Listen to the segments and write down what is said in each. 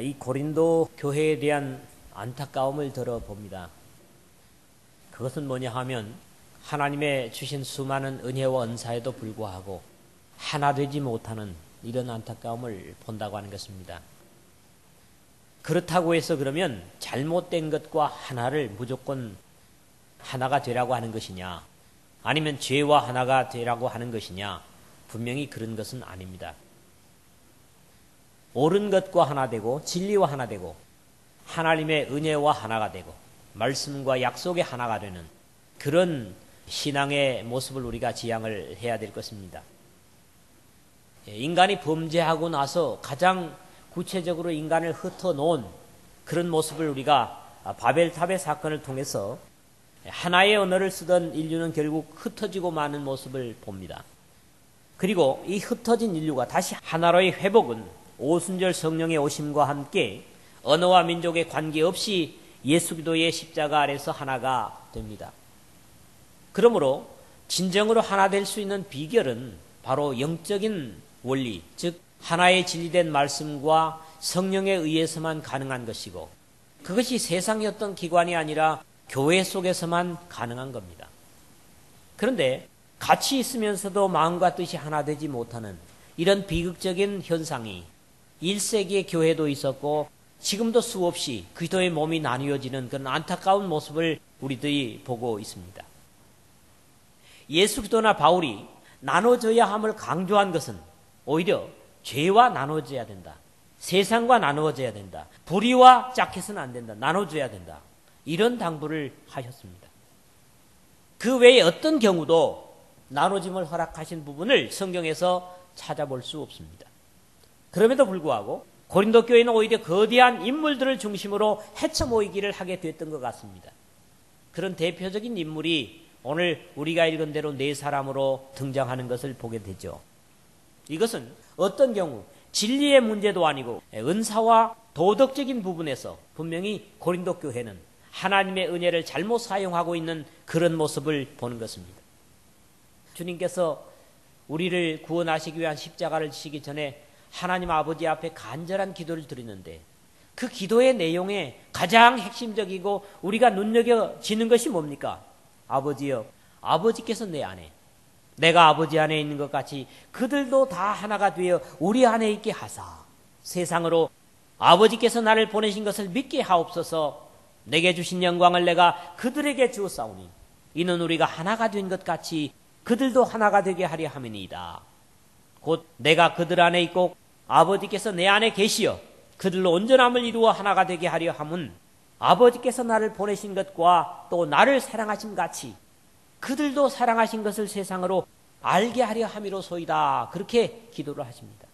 이 고린도 교회에 대한 안타까움을 들어봅니다. 그것은 뭐냐 하면 하나님의 주신 수많은 은혜와 은사에도 불구하고 하나 되지 못하는 이런 안타까움을 본다고 하는 것입니다. 그렇다고 해서 그러면 잘못된 것과 하나를 무조건 하나가 되라고 하는 것이냐, 아니면 죄와 하나가 되라고 하는 것이냐, 분명히 그런 것은 아닙니다. 옳은 것과 하나 되고 진리와 하나 되고 하나님의 은혜와 하나가 되고 말씀과 약속의 하나가 되는 그런 신앙의 모습을 우리가 지향을 해야 될 것입니다. 인간이 범죄하고 나서 가장 구체적으로 인간을 흩어놓은 그런 모습을 우리가 바벨탑의 사건을 통해서 하나의 언어를 쓰던 인류는 결국 흩어지고 마는 모습을 봅니다. 그리고 이 흩어진 인류가 다시 하나로의 회복은 오순절 성령의 오심과 함께 언어와 민족에 관계없이 예수 그리스도의 십자가 아래서 하나가 됩니다. 그러므로 진정으로 하나 될 수 있는 비결은 바로 영적인 원리, 즉 하나의 진리된 말씀과 성령에 의해서만 가능한 것이고, 그것이 세상의 어떤 기관이 아니라 교회 속에서만 가능한 겁니다. 그런데 같이 있으면서도 마음과 뜻이 하나 되지 못하는 이런 비극적인 현상이 1세기의 교회도 있었고 지금도 수없이 그리스도의 몸이 나뉘어지는 그런 안타까운 모습을 우리들이 보고 있습니다. 예수 그리스도나 바울이 나눠져야 함을 강조한 것은 오히려 죄와 나눠져야 된다, 세상과 나누어져야 된다, 불의와 짝해서는 안 된다, 나눠줘야 된다, 이런 당부를 하셨습니다. 그 외에 어떤 경우도 나눠짐을 허락하신 부분을 성경에서 찾아볼 수 없습니다. 그럼에도 불구하고 고린도 교회는 오히려 거대한 인물들을 중심으로 헤쳐 모이기를 하게 됐던 것 같습니다. 그런 대표적인 인물이 오늘 우리가 읽은 대로 네 사람으로 등장하는 것을 보게 되죠. 이것은 어떤 경우 진리의 문제도 아니고 은사와 도덕적인 부분에서 분명히 고린도 교회는 하나님의 은혜를 잘못 사용하고 있는 그런 모습을 보는 것입니다. 주님께서 우리를 구원하시기 위한 십자가를 지시기 전에 하나님 아버지 앞에 간절한 기도를 드리는데 그 기도의 내용에 가장 핵심적이고 우리가 눈여겨지는 것이 뭡니까? 아버지여, 아버지께서 내 안에, 내가 아버지 안에 있는 것 같이 그들도 다 하나가 되어 우리 안에 있게 하사 세상으로 아버지께서 나를 보내신 것을 믿게 하옵소서. 내게 주신 영광을 내가 그들에게 주었사오니 이는 우리가 하나가 된 것 같이 그들도 하나가 되게 하려 함이니이다. 곧 내가 그들 안에 있고 아버지께서 내 안에 계시어 그들로 온전함을 이루어 하나가 되게 하려 함은 아버지께서 나를 보내신 것과 또 나를 사랑하신 같이 그들도 사랑하신 것을 세상으로 알게 하려 함이로소이다. 그렇게 기도를 하십니다.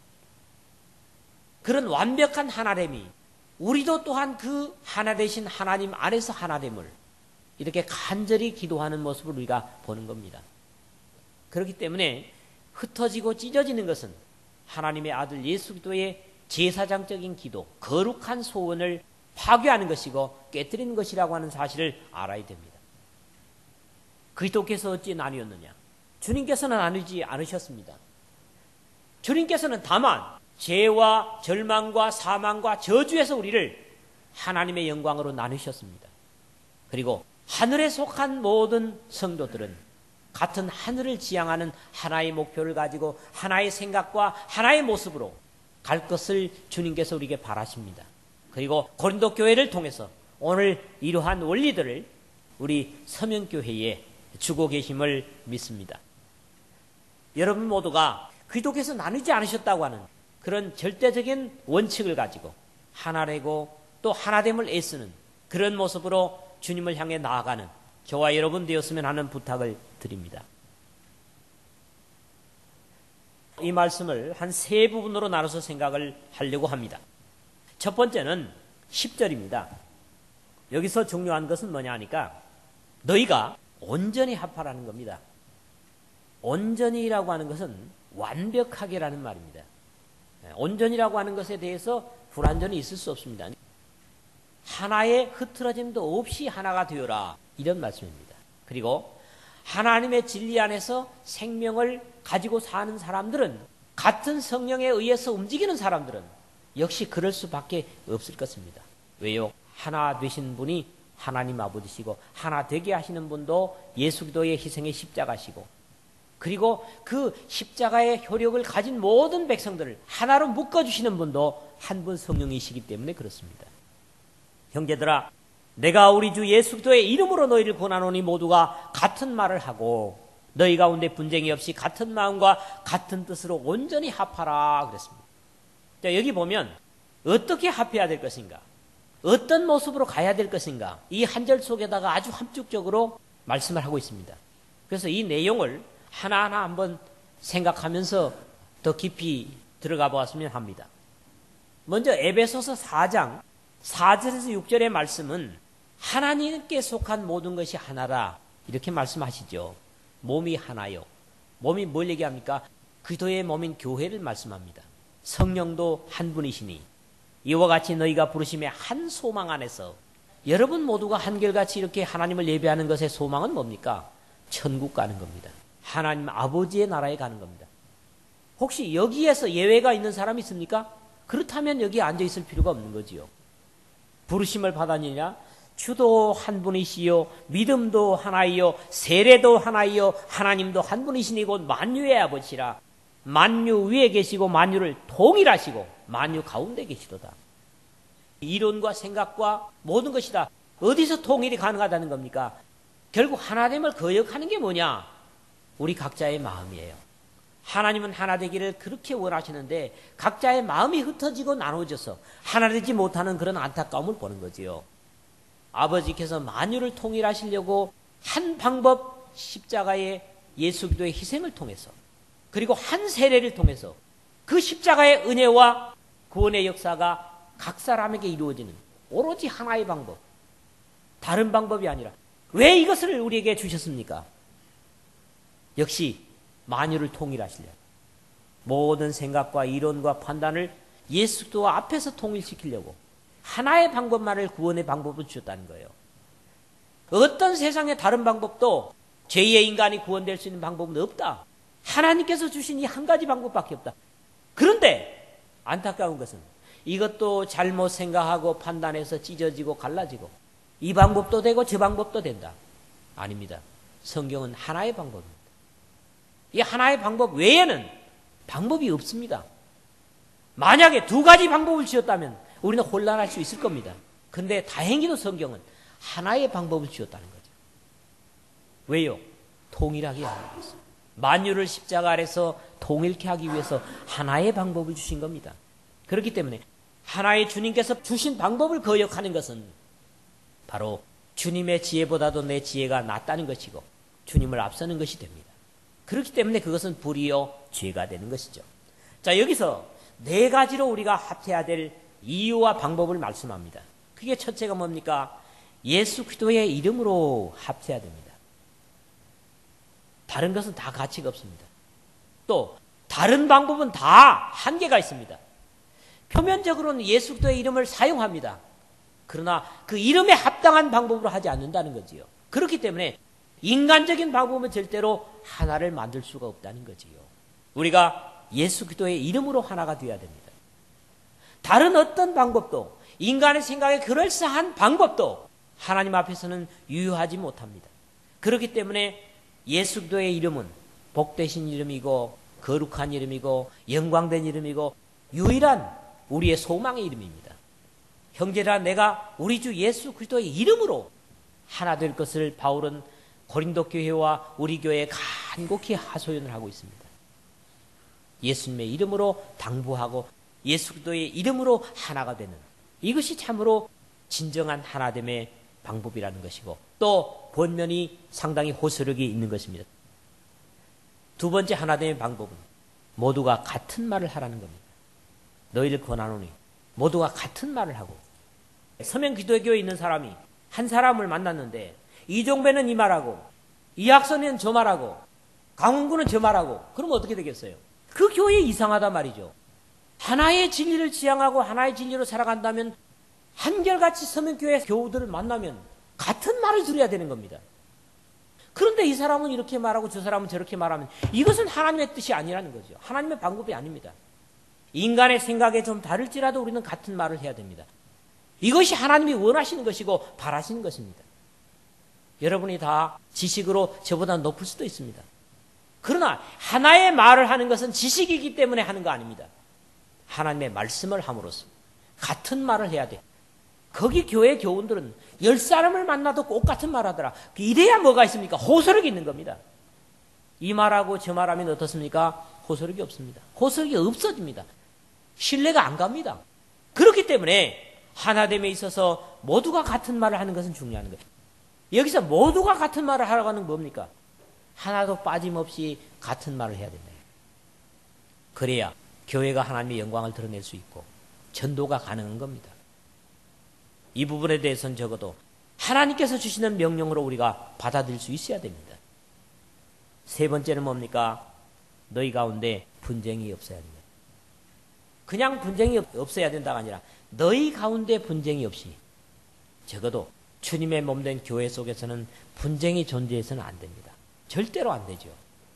그런 완벽한 하나됨이 우리도 또한 그 하나 되신 하나님 안에서 하나됨을 이렇게 간절히 기도하는 모습을 우리가 보는 겁니다. 그렇기 때문에 흩어지고 찢어지는 것은 하나님의 아들 예수 그리스도의 제사장적인 기도, 거룩한 소원을 파괴하는 것이고 깨뜨리는 것이라고 하는 사실을 알아야 됩니다. 그리스도께서 어찌 나뉘었느냐? 주님께서는 나누지 않으셨습니다. 주님께서는 다만 죄와 절망과 사망과 저주에서 우리를 하나님의 영광으로 나누셨습니다. 그리고 하늘에 속한 모든 성도들은 같은 하늘을 지향하는 하나의 목표를 가지고 하나의 생각과 하나의 모습으로 갈 것을 주님께서 우리에게 바라십니다. 그리고 고린도 교회를 통해서 오늘 이러한 원리들을 우리 서명교회에 주고 계심을 믿습니다. 여러분 모두가 그리스도께서 나누지 않으셨다고 하는 그런 절대적인 원칙을 가지고 하나되고 또 하나됨을 애쓰는 그런 모습으로 주님을 향해 나아가는 저와 여러분 되었으면 하는 부탁을 드립니다. 이 말씀을 한 세 부분으로 나눠서 생각을 하려고 합니다. 첫 번째는 10절입니다. 여기서 중요한 것은 뭐냐 하니까 너희가 온전히 합하라는 겁니다. 온전히라고 하는 것은 완벽하게라는 말입니다. 온전이라고 하는 것에 대해서 불완전이 있을 수 없습니다. 하나의 흐트러짐도 없이 하나가 되어라, 이런 말씀입니다. 그리고 하나님의 진리 안에서 생명을 가지고 사는 사람들은, 같은 성령에 의해서 움직이는 사람들은 역시 그럴 수밖에 없을 것입니다. 왜요? 하나 되신 분이 하나님 아버지시고 하나 되게 하시는 분도 예수 그리스도의 희생의 십자가시고 그리고 그 십자가의 효력을 가진 모든 백성들을 하나로 묶어주시는 분도 한 분 성령이시기 때문에 그렇습니다. 형제들아, 내가 우리 주 예수 그리스도의 이름으로 너희를 권하노니 모두가 같은 말을 하고 너희 가운데 분쟁이 없이 같은 마음과 같은 뜻으로 온전히 합하라 그랬습니다. 자, 여기 보면 어떻게 합해야 될 것인가, 어떤 모습으로 가야 될 것인가, 이 한 절 속에다가 아주 함축적으로 말씀을 하고 있습니다. 그래서 이 내용을 하나하나 한번 생각하면서 더 깊이 들어가 보았으면 합니다. 먼저 에베소서 4장 4절에서 6절의 말씀은 하나님께 속한 모든 것이 하나라 이렇게 말씀하시죠. 몸이 하나요. 몸이 뭘 얘기합니까? 그리스도의 몸인 교회를 말씀합니다. 성령도 한 분이시니 이와 같이 너희가 부르심의 한 소망 안에서, 여러분 모두가 한결같이 이렇게 하나님을 예배하는 것의 소망은 뭡니까? 천국 가는 겁니다. 하나님 아버지의 나라에 가는 겁니다. 혹시 여기에서 예외가 있는 사람이 있습니까? 그렇다면 여기에 앉아 있을 필요가 없는 거지요. 부르심을 받았느냐? 주도 한 분이시요, 믿음도 하나이요, 세례도 하나이요, 하나님도 한 분이시니 곧 만유의 아버지라. 만유 위에 계시고 만유를 통일하시고 만유 가운데 계시도다. 이론과 생각과 모든 것이 다 어디서 통일이 가능하다는 겁니까? 결국 하나됨을 거역하는 게 뭐냐? 우리 각자의 마음이에요. 하나님은 하나 되기를 그렇게 원하시는데 각자의 마음이 흩어지고 나눠져서 하나 되지 못하는 그런 안타까움을 보는 거지요. 아버지께서 만유를 통일하시려고 한 방법, 십자가의 예수 그리스도의 희생을 통해서, 그리고 한 세례를 통해서 그 십자가의 은혜와 구원의 역사가 각 사람에게 이루어지는 오로지 하나의 방법, 다른 방법이 아니라 왜 이것을 우리에게 주셨습니까? 역시 만유를 통일하시려고, 모든 생각과 이론과 판단을 예수 그리스도 앞에서 통일시키려고 하나의 방법만을 구원의 방법으로 주셨다는 거예요. 어떤 세상의 다른 방법도 죄의 인간이 구원될 수 있는 방법은 없다. 하나님께서 주신 이 한 가지 방법밖에 없다. 그런데 안타까운 것은 이것도 잘못 생각하고 판단해서 찢어지고 갈라지고 이 방법도 되고 저 방법도 된다. 아닙니다. 성경은 하나의 방법입니다. 이 하나의 방법 외에는 방법이 없습니다. 만약에 두 가지 방법을 지었다면 우리는 혼란할 수 있을 겁니다. 그런데 다행히도 성경은 하나의 방법을 지었다는 거죠. 왜요? 통일하게 하기 위해서. 만유를 십자가 아래서 통일케 하기 위해서 하나의 방법을 주신 겁니다. 그렇기 때문에 하나의 주님께서 주신 방법을 거역하는 것은 바로 주님의 지혜보다도 내 지혜가 낫다는 것이고 주님을 앞서는 것이 됩니다. 그렇기 때문에 그것은 불이요 죄가 되는 것이죠. 자, 여기서 네 가지로 우리가 합해야 될 이유와 방법을 말씀합니다. 그게 첫째가 뭡니까? 예수 그리스도의 이름으로 합해야 됩니다. 다른 것은 다 가치가 없습니다. 또 다른 방법은 다 한계가 있습니다. 표면적으로는 예수 그리스도의 이름을 사용합니다. 그러나 그 이름에 합당한 방법으로 하지 않는다는 거지요. 그렇기 때문에 인간적인 방법은 절대로 하나를 만들 수가 없다는 거지요. 우리가 예수 그리스도의 이름으로 하나가 되어야 됩니다. 다른 어떤 방법도, 인간의 생각에 그럴싸한 방법도 하나님 앞에서는 유효하지 못합니다. 그렇기 때문에 예수 그리스도의 이름은 복되신 이름이고 거룩한 이름이고 영광된 이름이고 유일한 우리의 소망의 이름입니다. 형제라, 내가 우리 주 예수 그리스도의 이름으로 하나 될 것을 바울은 고린도 교회와 우리 교회에 간곡히 하소연을 하고 있습니다. 예수님의 이름으로 당부하고 예수 그리스도의 이름으로 하나가 되는, 이것이 참으로 진정한 하나됨의 방법이라는 것이고 또 본면이 상당히 호소력이 있는 것입니다. 두 번째 하나됨의 방법은 모두가 같은 말을 하라는 겁니다. 너희를 권하노니 모두가 같은 말을 하고, 서명 기독교에 있는 사람이 한 사람을 만났는데 이종배는 이 말하고 이학선은 저 말하고 강원구는 저 말하고, 그럼 어떻게 되겠어요? 그 교회 이상하단 말이죠. 하나의 진리를 지향하고 하나의 진리로 살아간다면 한결같이 서명교회 교우들을 만나면 같은 말을 들어야 되는 겁니다. 그런데 이 사람은 이렇게 말하고 저 사람은 저렇게 말하면 이것은 하나님의 뜻이 아니라는 거죠. 하나님의 방법이 아닙니다. 인간의 생각에 좀 다를지라도 우리는 같은 말을 해야 됩니다. 이것이 하나님이 원하시는 것이고 바라시는 것입니다. 여러분이 다 지식으로 저보다 높을 수도 있습니다. 그러나 하나의 말을 하는 것은 지식이기 때문에 하는 거 아닙니다. 하나님의 말씀을 함으로써 같은 말을 해야 돼. 거기 교회 교훈들은 10사람을 만나도 꼭 같은 말 하더라. 이래야 뭐가 있습니까? 호소력이 있는 겁니다. 이 말하고 저 말하면 어떻습니까? 호소력이 없습니다. 호소력이 없어집니다. 신뢰가 안 갑니다. 그렇기 때문에 하나됨에 있어서 모두가 같은 말을 하는 것은 중요한 거예요. 여기서 모두가 같은 말을 하라고 하는 건 뭡니까? 하나도 빠짐없이 같은 말을 해야 된다. 그래야 교회가 하나님의 영광을 드러낼 수 있고 전도가 가능한 겁니다. 이 부분에 대해서는 적어도 하나님께서 주시는 명령으로 우리가 받아들일 수 있어야 됩니다. 세 번째는 뭡니까? 너희 가운데 분쟁이 없어야 됩니다. 그냥 분쟁이 없어야 된다가 아니라 너희 가운데 분쟁이 없이 적어도 주님의 몸된 교회 속에서는 분쟁이 존재해서는 안 됩니다. 절대로 안 되죠.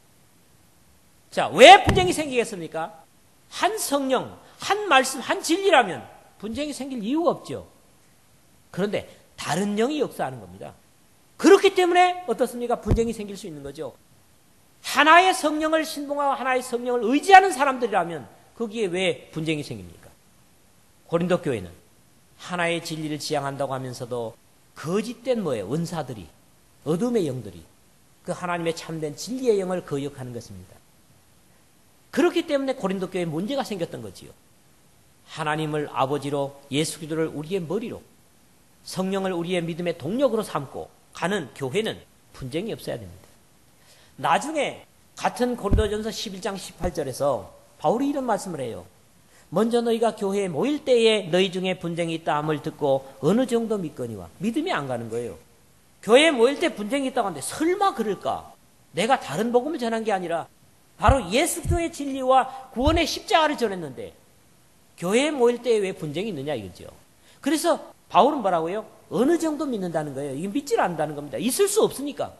자, 왜 분쟁이 생기겠습니까? 한 성령, 한 말씀, 한 진리라면 분쟁이 생길 이유가 없죠. 그런데 다른 영이 역사하는 겁니다. 그렇기 때문에 어떻습니까? 분쟁이 생길 수 있는 거죠. 하나의 성령을 신봉하고 하나의 성령을 의지하는 사람들이라면 거기에 왜 분쟁이 생깁니까? 고린도 교회는 하나의 진리를 지향한다고 하면서도 거짓된 뭐예요? 은사들이, 어둠의 영들이 그 하나님의 참된 진리의 영을 거역하는 것입니다. 그렇기 때문에 고린도 교회에 문제가 생겼던 거지요. 하나님을 아버지로, 예수 그리스도를 우리의 머리로, 성령을 우리의 믿음의 동력으로 삼고 가는 교회는 분쟁이 없어야 됩니다. 나중에 같은 고린도전서 11장 18절에서 바울이 이런 말씀을 해요. 먼저 너희가 교회에 모일 때에 너희 중에 분쟁이 있다 함을 듣고 어느 정도 믿거니와. 믿음이 안 가는 거예요. 교회에 모일 때 분쟁이 있다고 하는데 설마 그럴까? 내가 다른 복음을 전한 게 아니라 바로 예수 그리스도의 진리와 구원의 십자가를 전했는데 교회에 모일 때에 왜 분쟁이 있느냐 이거죠. 그래서 바울은 뭐라고요? 어느 정도 믿는다는 거예요. 이게 믿질 않는다는 겁니다. 있을 수 없으니까.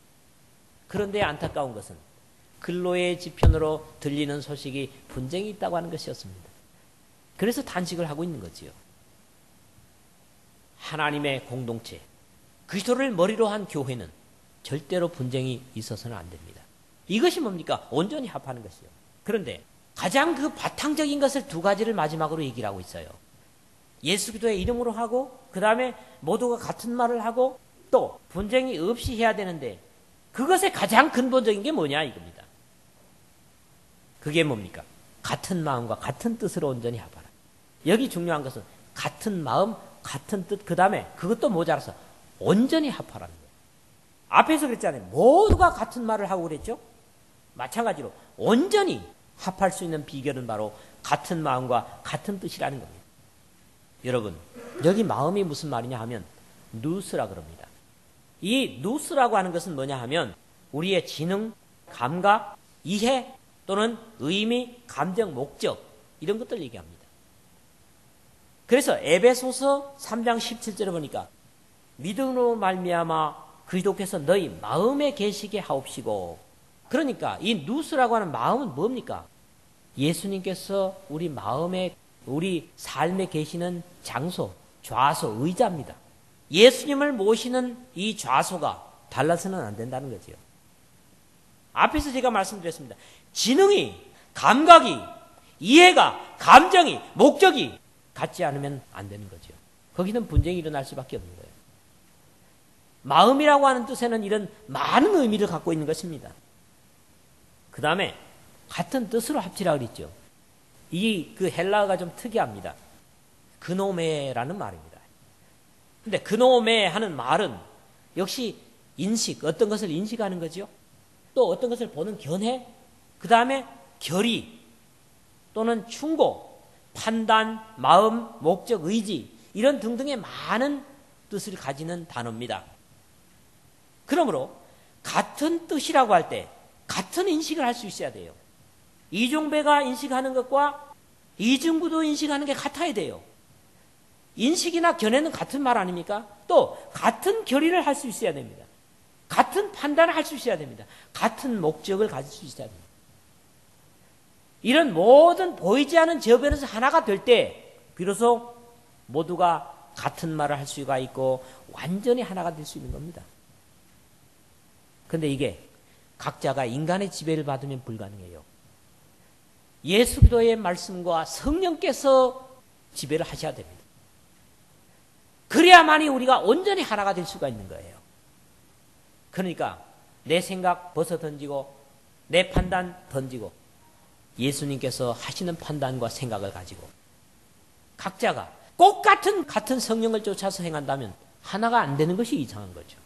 그런데 안타까운 것은 근로의 지편으로 들리는 소식이 분쟁이 있다고 하는 것이었습니다. 그래서 단식을 하고 있는 거지요. 하나님의 공동체, 그리스도를 머리로 한 교회는 절대로 분쟁이 있어서는 안 됩니다. 이것이 뭡니까? 온전히 합하는 것이요. 그런데 가장 그 바탕적인 것을 두 가지를 마지막으로 얘기를 하고 있어요. 예수 그리스도의 이름으로 하고 그 다음에 모두가 같은 말을 하고 또 분쟁이 없이 해야 되는데 그것의 가장 근본적인 게 뭐냐 이겁니다. 그게 뭡니까? 같은 마음과 같은 뜻으로 온전히 합하라. 여기 중요한 것은 같은 마음, 같은 뜻, 그 다음에 그것도 모자라서 온전히 합하라는 거예요. 앞에서 그랬잖아요. 모두가 같은 말을 하고 그랬죠? 마찬가지로 온전히 합할 수 있는 비결은 바로 같은 마음과 같은 뜻이라는 겁니다. 여러분, 여기 마음이 무슨 말이냐 하면 누스라 그럽니다. 이 누스라고 하는 것은 뭐냐 하면 우리의 지능, 감각, 이해 또는 의미, 감정, 목적 이런 것들 얘기합니다. 그래서 에베소서 3장 17절에 보니까 믿음으로 말미암아 그리스도께서 너희 마음에 계시게 하옵시고, 그러니까 이 누스라고 하는 마음은 뭡니까? 예수님께서 우리 마음에, 우리 삶에 계시는 장소, 좌소, 의자입니다. 예수님을 모시는 이 좌소가 달라서는 안 된다는 거죠. 앞에서 제가 말씀드렸습니다. 지능이, 감각이, 이해가, 감정이, 목적이 같지 않으면 안 되는 거죠. 거기는 분쟁이 일어날 수밖에 없는 거예요. 마음이라고 하는 뜻에는 이런 많은 의미를 갖고 있는 것입니다. 그 다음에 같은 뜻으로 합치라 그랬죠. 그 헬라어가 좀 특이합니다. 그노메라는 말입니다. 근데 그노메 하는 말은 역시 인식, 어떤 것을 인식하는 거죠. 또 어떤 것을 보는 견해, 그 다음에 결의 또는 충고, 판단, 마음, 목적, 의지 이런 등등의 많은 뜻을 가지는 단어입니다. 그러므로 같은 뜻이라고 할 때 같은 인식을 할 수 있어야 돼요. 이종배가 인식하는 것과 이중구도 인식하는 게 같아야 돼요. 인식이나 견해는 같은 말 아닙니까? 또 같은 결의를 할 수 있어야 됩니다. 같은 판단을 할 수 있어야 됩니다. 같은 목적을 가질 수 있어야 됩니다. 이런 모든 보이지 않은 저변에서 하나가 될 때 비로소 모두가 같은 말을 할 수가 있고 완전히 하나가 될 수 있는 겁니다. 그런데 이게 각자가 인간의 지배를 받으면 불가능해요. 예수 그리스도의 말씀과 성령께서 지배를 하셔야 됩니다. 그래야만이 우리가 온전히 하나가 될 수가 있는 거예요. 그러니까 내 생각 벗어 던지고 내 판단 던지고 예수님께서 하시는 판단과 생각을 가지고 각자가 꼭 같은 성령을 쫓아서 행한다면 하나가 안 되는 것이 이상한 거죠.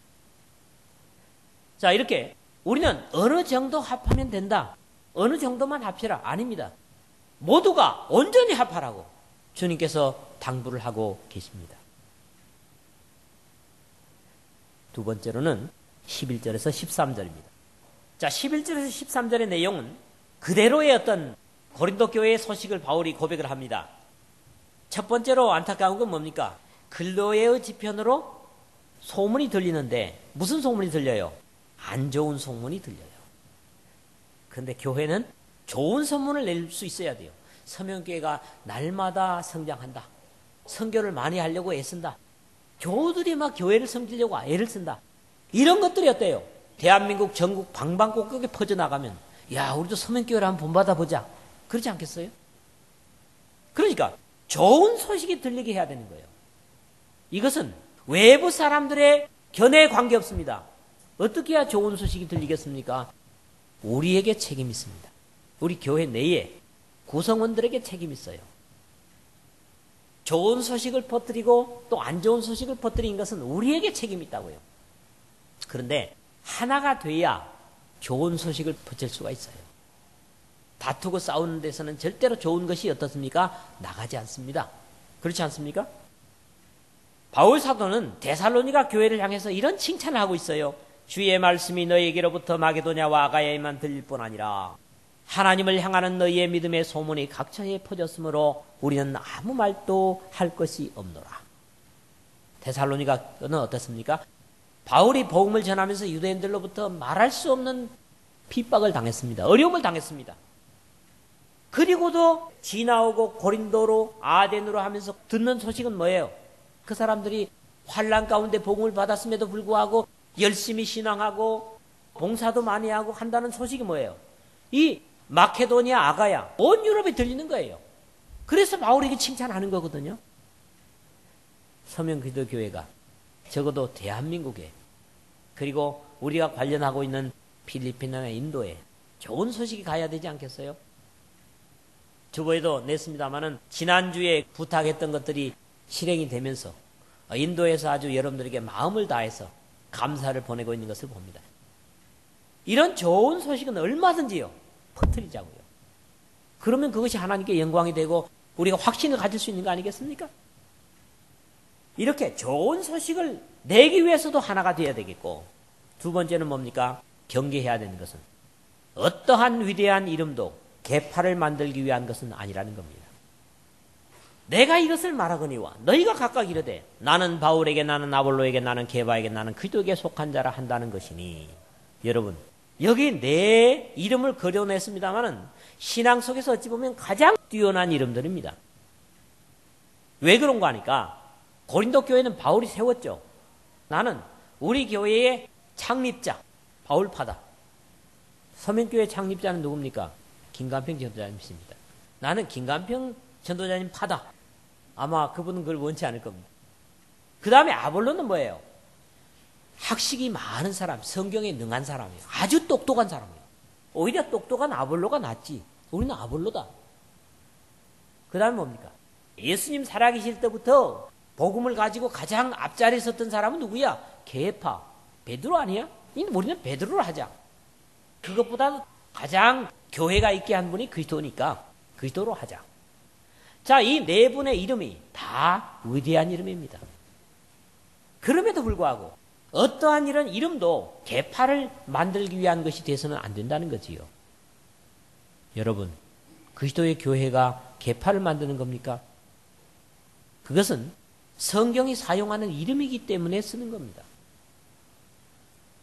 자, 이렇게 우리는 어느 정도 합하면 된다. 어느 정도만 합시라. 아닙니다. 모두가 온전히 합하라고 주님께서 당부를 하고 계십니다. 두 번째로는 11절에서 13절입니다. 자, 11절에서 13절의 내용은 그대로의 어떤 고린도 교회의 소식을 바울이 고백을 합니다. 첫 번째로 안타까운 건 뭡니까? 글로에의 지편으로 소문이 들리는데 무슨 소문이 들려요? 안 좋은 소문이 들려요. 그런데 교회는 좋은 소문을 낼 수 있어야 돼요. 서명교회가 날마다 성장한다. 선교를 많이 하려고 애쓴다. 교우들이 막 교회를 섬기려고 애를 쓴다. 이런 것들이 어때요? 대한민국 전국 방방곡곡에 퍼져나가면 야, 우리도 서명교회를 한번 본받아 보자. 그러지 않겠어요? 그러니까 좋은 소식이 들리게 해야 되는 거예요. 이것은 외부 사람들의 견해에 관계없습니다. 어떻게 해야 좋은 소식이 들리겠습니까? 우리에게 책임이 있습니다. 우리 교회 내에 구성원들에게 책임이 있어요. 좋은 소식을 퍼뜨리고 또 안 좋은 소식을 퍼뜨린 것은 우리에게 책임이 있다고요. 그런데 하나가 돼야 좋은 소식을 퍼뜨릴 수가 있어요. 다투고 싸우는 데서는 절대로 좋은 것이 어떻습니까? 나가지 않습니다. 그렇지 않습니까? 바울 사도는 데살로니가 교회를 향해서 이런 칭찬을 하고 있어요. 주의 말씀이 너희에게로부터 마게도냐와 아가야에만 들릴 뿐 아니라 하나님을 향하는 너희의 믿음의 소문이 각처에 퍼졌으므로 우리는 아무 말도 할 것이 없노라. 데살로니가는 어떻습니까? 바울이 복음을 전하면서 유대인들로부터 말할 수 없는 핍박을 당했습니다. 어려움을 당했습니다. 그리고도 지나오고 고린도로 아덴으로 하면서 듣는 소식은 뭐예요? 그 사람들이 환난 가운데 복음을 받았음에도 불구하고 열심히 신앙하고 봉사도 많이 하고 한다는 소식이 뭐예요? 이 마케도니아, 아가야, 온 유럽에 들리는 거예요. 그래서 바울에게 칭찬하는 거거든요. 서명기도교회가 적어도 대한민국에 그리고 우리가 관련하고 있는 필리핀이나 인도에 좋은 소식이 가야 되지 않겠어요? 주보에도 냈습니다마는 지난주에 부탁했던 것들이 실행이 되면서 인도에서 아주 여러분들에게 마음을 다해서 감사를 보내고 있는 것을 봅니다. 이런 좋은 소식은 얼마든지요 퍼뜨리자고요. 그러면 그것이 하나님께 영광이 되고 우리가 확신을 가질 수 있는 거 아니겠습니까? 이렇게 좋은 소식을 내기 위해서도 하나가 되어야 되겠고, 두 번째는 뭡니까? 경계해야 되는 것은 어떠한 위대한 이름도 계파를 만들기 위한 것은 아니라는 겁니다. 내가 이것을 말하거니와 너희가 각각 이르되 나는 바울에게, 나는 아볼로에게, 나는 게바에게, 나는 그리스도에게 속한 자라 한다는 것이니, 여러분 여기 내 이름을 거론했습니다마는 신앙 속에서 어찌 보면 가장 뛰어난 이름들입니다. 왜 그런가 하니까 고린도 교회는 바울이 세웠죠. 나는 우리 교회의 창립자 바울파다. 서명교회 창립자는 누굽니까? 김관평 전도자님이십니다. 나는 김관평 전도자님 파다. 아마 그분은 그걸 원치 않을 겁니다. 그 다음에 아볼로는 뭐예요? 학식이 많은 사람, 성경에 능한 사람이에요. 아주 똑똑한 사람이에요. 오히려 똑똑한 아볼로가 낫지. 우리는 아볼로다. 그 다음에 뭡니까? 예수님 살아계실 때부터 복음을 가지고 가장 앞자리에 섰던 사람은 누구야? 게파, 베드로 아니야? 우리는 베드로를 하자. 그것보다 가장 교회가 있게 한 분이 그리스도니까 그리스도로 하자. 자, 이 네 분의 이름이 다 위대한 이름입니다. 그럼에도 불구하고 어떠한 이런 이름도 계파를 만들기 위한 것이 돼서는 안 된다는 거지요. 여러분, 그리스도의 교회가 계파를 만드는 겁니까? 그것은 성경이 사용하는 이름이기 때문에 쓰는 겁니다.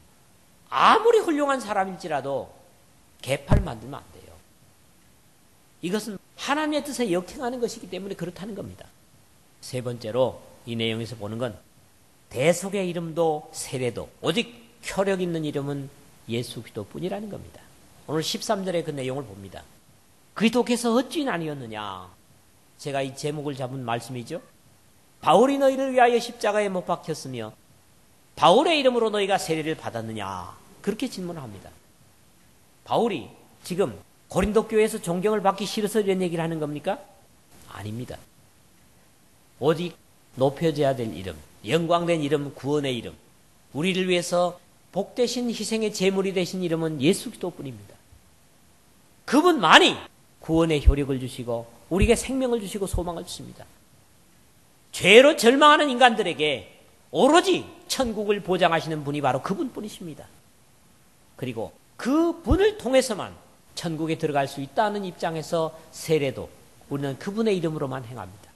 아무리 훌륭한 사람일지라도 계파를 만들면 안 돼요. 이것은 하나님의 뜻에 역행하는 것이기 때문에 그렇다는 겁니다. 세 번째로 이 내용에서 보는 건 대속의 이름도 세례도 오직 효력 있는 이름은 예수 그리스도뿐이라는 겁니다. 오늘 13절의 그 내용을 봅니다. 그리스도께서 어찌 나뉘었느냐. 제가 이 제목을 잡은 말씀이죠. 바울이 너희를 위하여 십자가에 못 박혔으며 바울의 이름으로 너희가 세례를 받았느냐. 그렇게 질문합니다. 바울이 지금 고린도 교회에서 존경을 받기 싫어서 이런 얘기를 하는 겁니까? 아닙니다. 오직 높여져야 될 이름, 영광된 이름, 구원의 이름, 우리를 위해서 복되신 희생의 제물이 되신 이름은 예수 그리스도뿐입니다. 그분만이 구원의 효력을 주시고 우리에게 생명을 주시고 소망을 주십니다. 죄로 절망하는 인간들에게 오로지 천국을 보장하시는 분이 바로 그분뿐이십니다. 그리고 그 분을 통해서만 천국에 들어갈 수 있다는 입장에서 세례도 우리는 그분의 이름으로만 행합니다.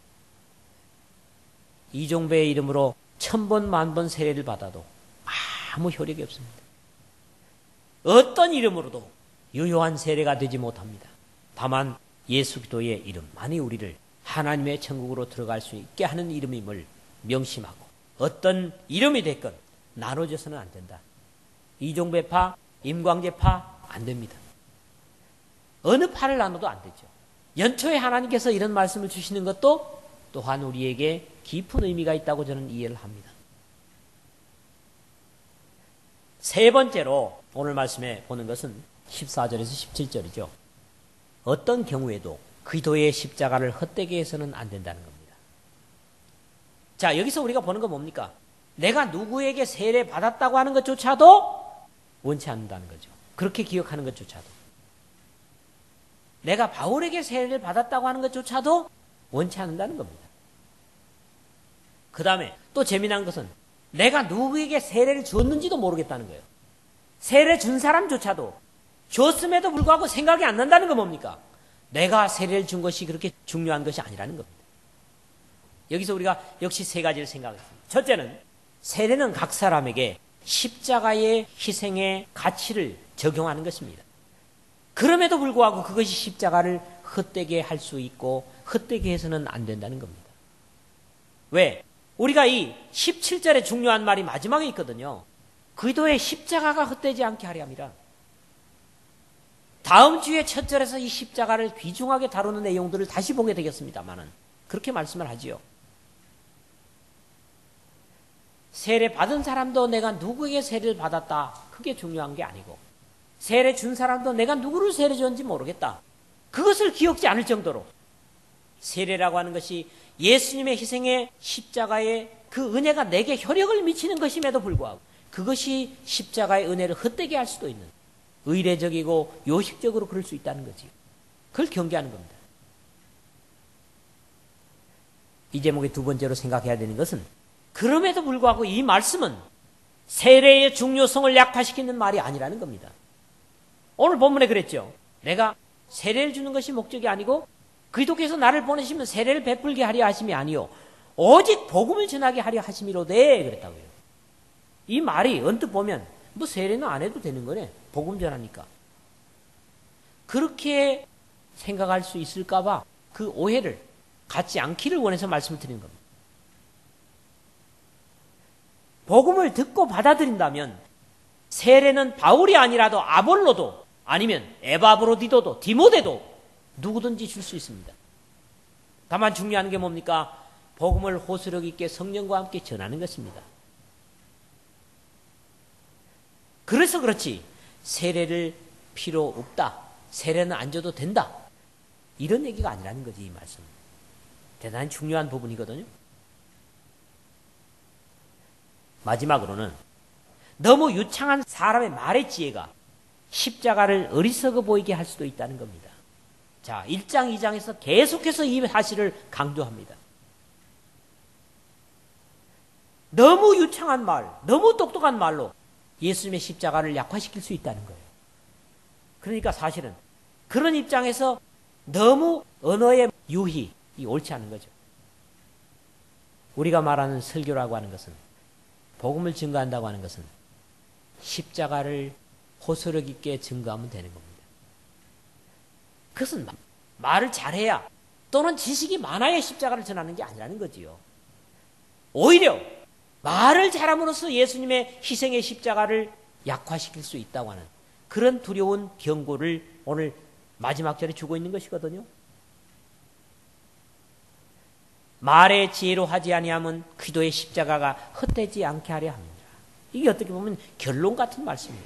이종배의 이름으로 1000번, 10,000번 세례를 받아도 아무 효력이 없습니다. 어떤 이름으로도 유효한 세례가 되지 못합니다. 다만 예수 그리스도의 이름만이 우리를 하나님의 천국으로 들어갈 수 있게 하는 이름임을 명심하고 어떤 이름이 됐건 나눠져서는 안 된다. 이종배파, 임광재파 안 됩니다. 어느 파를 나눠도 안 되죠. 연초에 하나님께서 이런 말씀을 주시는 것도 또한 우리에게 깊은 의미가 있다고 저는 이해를 합니다. 세 번째로 오늘 말씀에 보는 것은 14절에서 17절이죠. 어떤 경우에도 그리스도의 십자가를 헛되게 해서는 안 된다는 겁니다. 자, 여기서 우리가 보는 건 뭡니까? 내가 누구에게 세례 받았다고 하는 것조차도 원치 않는다는 거죠. 그렇게 기억하는 것조차도. 내가 바울에게 세례를 받았다고 하는 것조차도 원치 않는다는 겁니다. 그 다음에 또 재미난 것은 내가 누구에게 세례를 줬는지도 모르겠다는 거예요. 세례 준 사람조차도 줬음에도 불구하고 생각이 안 난다는 건 뭡니까? 내가 세례를 준 것이 그렇게 중요한 것이 아니라는 겁니다. 여기서 우리가 역시 세 가지를 생각했습니다. 첫째는 세례는 각 사람에게 십자가의 희생의 가치를 적용하는 것입니다. 그럼에도 불구하고 그것이 십자가를 헛되게 할 수 있고 헛되게 해서는 안 된다는 겁니다. 왜? 우리가 이 17절에 중요한 말이 마지막에 있거든요. 그리스도의 십자가가 헛되지 않게 하려 함이라. 다음 주에 첫 절에서 이 십자가를 귀중하게 다루는 내용들을 다시 보게 되겠습니다만은 그렇게 말씀을 하지요. 세례 받은 사람도 내가 누구에게 세례를 받았다. 그게 중요한 게 아니고 세례 준 사람도 내가 누구를 세례 줬는지 모르겠다. 그것을 기억지 않을 정도로 세례라고 하는 것이 예수님의 희생의 십자가의 그 은혜가 내게 효력을 미치는 것임에도 불구하고 그것이 십자가의 은혜를 헛되게 할 수도 있는 의례적이고 요식적으로 그럴 수 있다는 거지. 그걸 경계하는 겁니다. 이 제목의 두 번째로 생각해야 되는 것은 그럼에도 불구하고 이 말씀은 세례의 중요성을 약화시키는 말이 아니라는 겁니다. 오늘 본문에 그랬죠. 내가 세례를 주는 것이 목적이 아니고 그리스도께서 나를 보내시면 세례를 베풀게 하려 하심이 아니요 오직 복음을 전하게 하려 하심이로되 그랬다고요. 이 말이 언뜻 보면 뭐 세례는 안 해도 되는 거네. 복음 전하니까. 그렇게 생각할 수 있을까 봐 그 오해를 갖지 않기를 원해서 말씀을 드리는 겁니다. 복음을 듣고 받아들인다면 세례는 바울이 아니라도 아볼로도 아니면 에바브로디도도 디모데도 누구든지 줄 수 있습니다. 다만 중요한 게 뭡니까? 복음을 호소력 있게 성령과 함께 전하는 것입니다. 그래서 그렇지 세례를 필요 없다. 세례는 안 줘도 된다. 이런 얘기가 아니라는 거지 이 말씀. 대단히 중요한 부분이거든요. 마지막으로는 너무 유창한 사람의 말의 지혜가 십자가를 어리석어 보이게 할 수도 있다는 겁니다. 자, 1장, 2장에서 계속해서 이 사실을 강조합니다. 너무 유창한 말, 너무 똑똑한 말로 예수님의 십자가를 약화시킬 수 있다는 거예요. 그러니까 사실은 그런 입장에서 너무 언어의 유희이 옳지 않은 거죠. 우리가 말하는 설교라고 하는 것은 복음을 증거한다고 하는 것은 십자가를 호소력 있게 증거하면 되는 겁니다. 그것은 말을 잘해야 또는 지식이 많아야 십자가를 전하는 게 아니라는 거지요. 오히려 말을 잘함으로써 예수님의 희생의 십자가를 약화시킬 수 있다고 하는 그런 두려운 경고를 오늘 마지막 절에 주고 있는 것이거든요. 말의 지혜로 하지 아니하면 기도의 십자가가 헛되지 않게 하려 합니다. 이게 어떻게 보면 결론 같은 말씀이에요.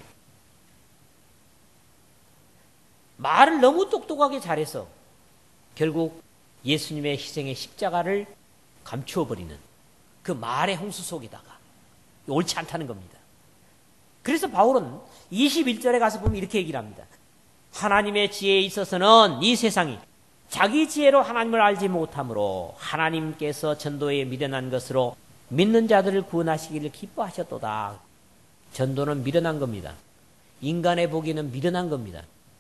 말을 너무 똑똑하게 잘해서 결국 예수님의 희생의 십자가를 감추어 버리는 그 말의 홍수 속에다가 옳지 않다는 겁니다. 그래서 바울은 21절에 가서 보면 이렇게 얘기를 합니다. 하나님의 지혜에 있어서는 이 세상이 자기 지혜로 하나님을 알지 못하므로 하나님께서 전도에 미련한 것으로 믿는 자들을 구원하시기를 기뻐하셨도다. 전도는 미련한 겁니다. 인간의 보기에는 미련한 겁니다.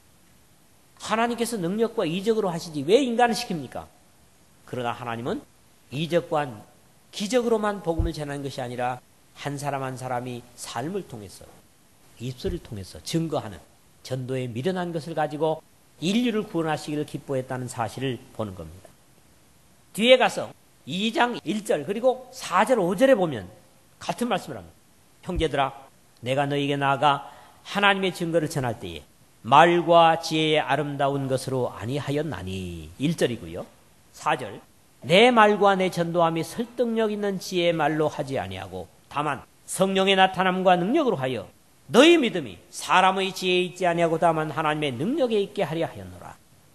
하나님께서 능력과 이적으로 하시지 왜 인간을 시킵니까? 그러나 하나님은 이적과 기적으로만 복음을 전하는 것이 아니라 한 사람 한 사람이 삶을 통해서 입술을 통해서 증거하는 전도에 미련한 것을 가지고 인류를 구원하시기를 기뻐했다는 사실을 보는 겁니다. 뒤에 가서 2장 1절 그리고 4절 5절에 보면 같은 말씀을 합니다. 형제들아 내가 너희에게 나아가 하나님의 증거를 전할 때에 말과 지혜의 아름다운 것으로 아니하였나니 1절이고요. 4절 내 말과 내 전도함이 설득력 있는 지혜의 말로 하지 아니하고 다만 성령의 나타남과 능력으로 하여 너희 믿음이 사람의 지혜에 있지 아니하고 다만 하나님의 능력에 있게 하려 하였노라.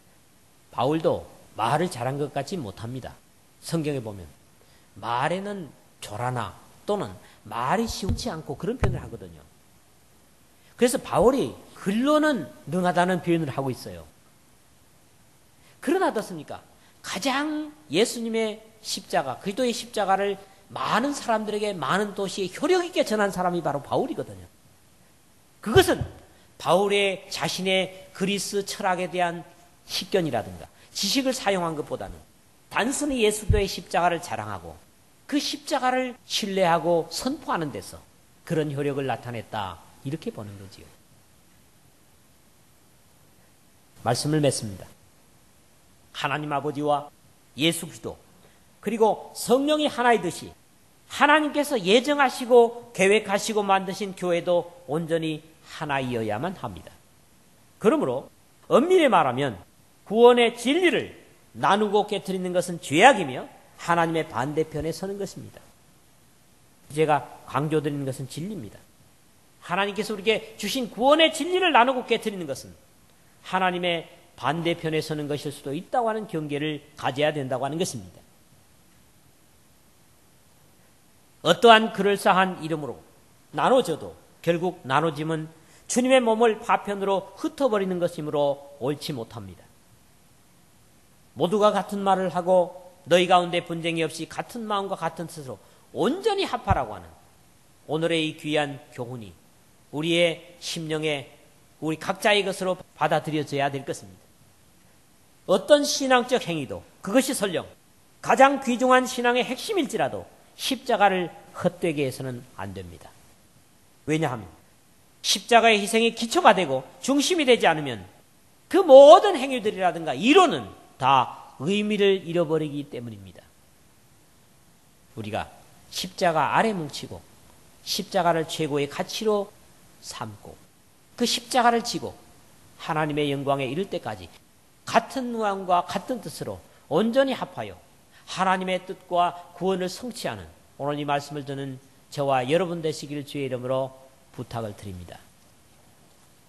바울도 말을 잘한 것 같지 못합니다. 성경에 보면 말에는 조라나 또는 말이 시원치 않고 그런 표현을 하거든요. 그래서 바울이 글로는 능하다는 표현을 하고 있어요. 그러나 어떻습니까? 가장 예수님의 십자가, 그리스도의 십자가를 많은 사람들에게 많은 도시에 효력 있게 전한 사람이 바로 바울이거든요. 그것은 바울의 자신의 그리스 철학에 대한 식견이라든가 지식을 사용한 것보다는 단순히 예수도의 십자가를 자랑하고 그 십자가를 신뢰하고 선포하는 데서 그런 효력을 나타냈다. 이렇게 보는 거지요. 말씀을 맺습니다. 하나님 아버지와 예수 그리스도 그리고 성령이 하나이듯이 하나님께서 예정하시고 계획하시고 만드신 교회도 온전히 하나이어야만 합니다. 그러므로 엄밀히 말하면 구원의 진리를 나누고 깨트리는 것은 죄악이며 하나님의 반대편에 서는 것입니다. 제가 강조드리는 것은 진리입니다. 하나님께서 우리에게 주신 구원의 진리를 나누고 깨트리는 것은 하나님의 반대편에 서는 것일 수도 있다고 하는 경계를 가져야 된다고 하는 것입니다. 어떠한 그럴싸한 이름으로 나눠져도 결국 나눠짐은 주님의 몸을 파편으로 흩어버리는 것이므로 옳지 못합니다. 모두가 같은 말을 하고 너희 가운데 분쟁이 없이 같은 마음과 같은 뜻으로 온전히 합하라고 하는 오늘의 이 귀한 교훈이 우리의 심령에 우리 각자의 것으로 받아들여져야 될 것입니다. 어떤 신앙적 행위도 그것이 설령 가장 귀중한 신앙의 핵심일지라도 십자가를 헛되게 해서는 안 됩니다. 왜냐하면 십자가의 희생이 기초가 되고 중심이 되지 않으면 그 모든 행위들이라든가 이론은 다 의미를 잃어버리기 때문입니다. 우리가 십자가 아래 뭉치고 십자가를 최고의 가치로 삼고 그 십자가를 지고 하나님의 영광에 이를 때까지 같은 마음과 같은 뜻으로 온전히 합하여 하나님의 뜻과 구원을 성취하는 오늘 이 말씀을 듣는 저와 여러분 되시기를 주의 이름으로 부탁을 드립니다.